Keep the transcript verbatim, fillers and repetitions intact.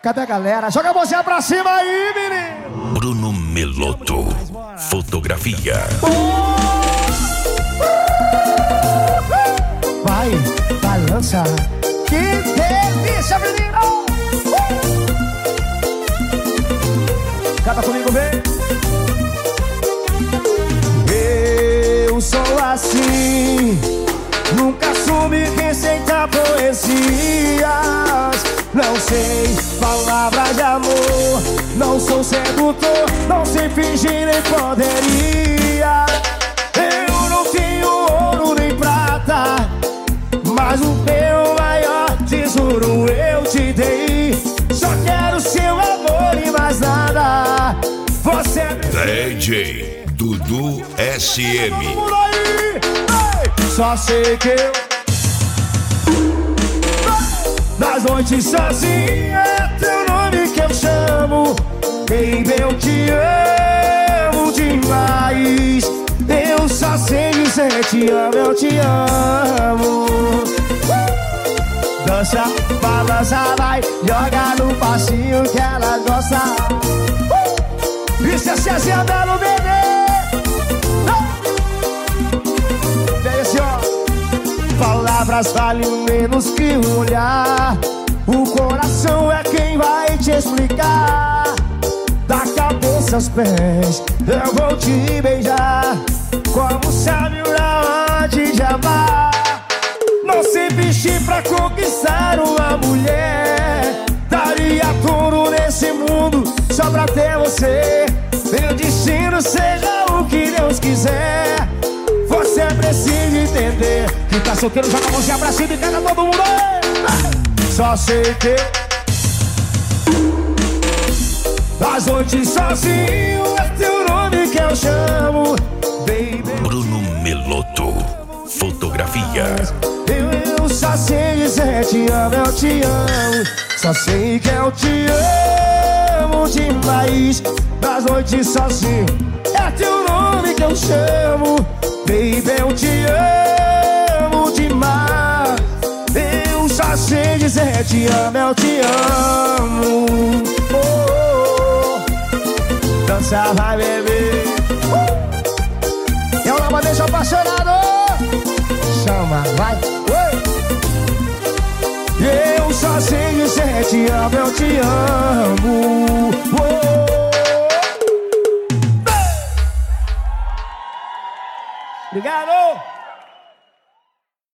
Cadê a galera? Joga a mãozinha pra cima aí, menino! Bruno Meloto, fotografia. Vai, balança. Que delícia, menino! Canta comigo, vem. Eu sou assim, nunca assume receita poesias. Não sei palavras de amor, não sou sedutor, não sei fingir nem poderia. Eu não tenho ouro nem prata, mas o meu maior tesouro eu te dei. Só quero seu amor e mais nada. Você é D J Dudu S M. Só sei que eu nas noites sozinho é teu nome que eu chamo. Baby, eu te amo demais. Eu só sei dizer te amo, eu te amo. Dança, balança, vai, joga no passinho que ela gosta. Isso é Cezinha Belo, bebê. Vem assim, ó. Palavras valem menos que um olhar. O coração é quem vai te explicar. Da cabeça aos pés eu vou te beijar, como sabe na hora de amar. Não sei vestir pra conquistar uma mulher. Daria tudo nesse mundo só pra ter você. Meu destino seja o que Deus quiser. Você precisa entender. Quem tá solteiro joga a mãozinha pra cima e canta todo mundo. Só sei que as noites sozinho é teu nome que eu chamo. Baby, Bruno Meloto, fotografia. Eu, eu só sei dizer te amo, eu te amo. Só sei que eu te amo demais. Nas noites sozinho é teu nome que eu chamo. Baby, eu te amo demais. Eu só sei dizer te amo, eu te amo. Oh, oh, oh. Dança, vai, bebê. uh. Eu não me deixo apaixonado. Chama, vai. Oi. Eu só sei dizer te amo, eu te amo. Oh. Obrigado!